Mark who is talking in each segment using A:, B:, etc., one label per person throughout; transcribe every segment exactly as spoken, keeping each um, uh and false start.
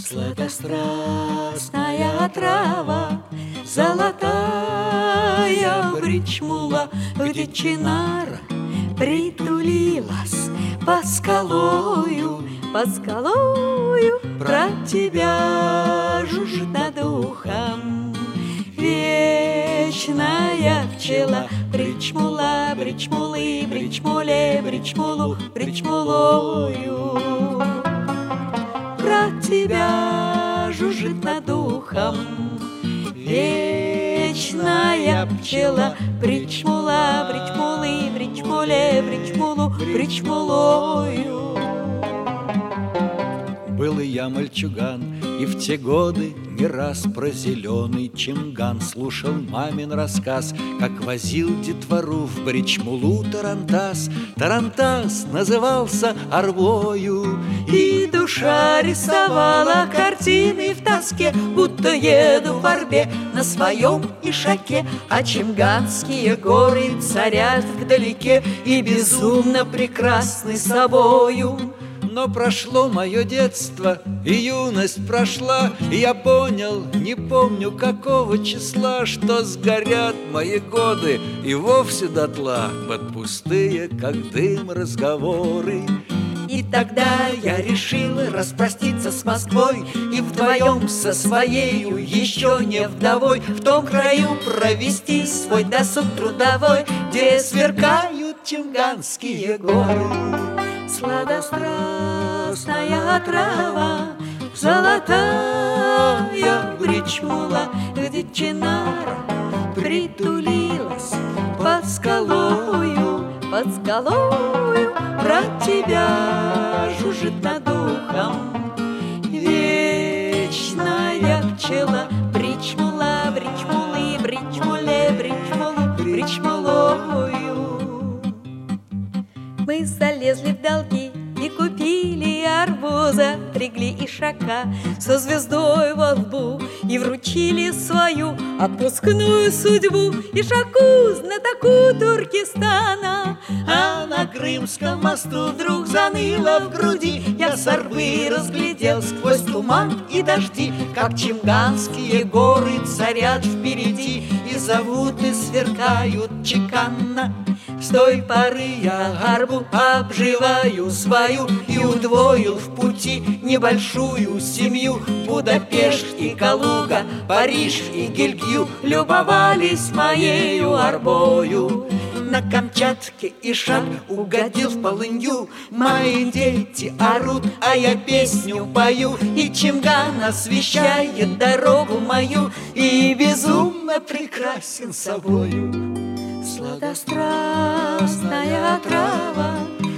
A: Сладострастная трава, золотая бричмула, где чинара притулилась под скалою, под скалою. Про тебя жужжит над ухом вечная пчела. Бричмула, бричмулы, бричмуле, бричмулу, бричмулою. Про тебя жужжит над ухом вечная пчела. Бричмула, бричмулы, бричмуле, бричмулу, бричмулою.
B: Был и я мальчуган, и в те годы не раз про зеленый чинган слушал мамин рассказ, как возил детвору в бричмулу тарантас. Тарантас назывался арвою,
A: и душа рисовала картины в тоске, будто еду в орбе на своем ишаке. А чинганские горы царят вдалеке и безумно прекрасны собою.
B: Но прошло мое детство, и юность прошла, и я понял, не помню какого числа, что сгорят мои годы и вовсе дотла под пустые, как дым, разговоры.
A: И тогда я решил распроститься с Москвой и вдвоем со своею, еще не вдовой, в том краю провести свой досуг трудовой, где сверкают чинганские горы. Сладострастная трава, золотая бричмула, где чинара притулилась под скалою, под скалою. Про тебя жужжит над ухом вечная пчела. Бричмула, бричмулы, бричмуле, бричмулу, бричмулою. Мы залезли в долги и купили арбуза, пригли ишака со звездой во лбу и вручили свою отпускную судьбу ишаку, знатоку Туркестана. А на Крымском мосту вдруг заныло в груди, я с арбы разглядел сквозь туман и дожди, как чинганские горы царят впереди и зовут и сверкают чеканно. С той поры я арбу обживаю свою и удвоил в пути небольшую семью. Будапешт и Калуга, Париж и Гильгью любовались моею арбою. На Камчатке ишак угодил в полынью, мои дети орут, а я песню пою, и чинган освещает дорогу мою и безумно прекрасен собою. Сладострастная трава,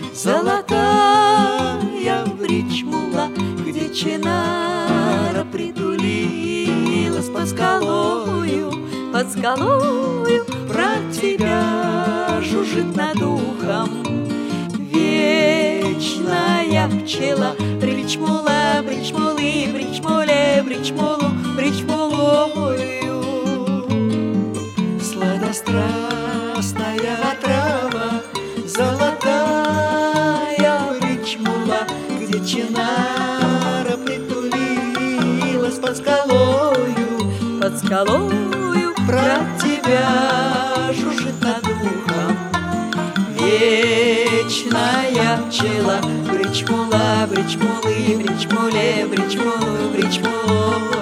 A: золотая бричмула, где чинара притулилась под скалою, под скалою. Про тебя жужжит над ухом вечная пчела. Бричмула, бричмулы, бричмуле, бричмулу, бричмулою. Сладострастная трава, золотая бричмула, где чинара притулилась под скалою, под скалою. Про тебя жужжит над ухом вечная пчела. Бричмула, бричмулы, бричмуле, бричмулу, бричмулу.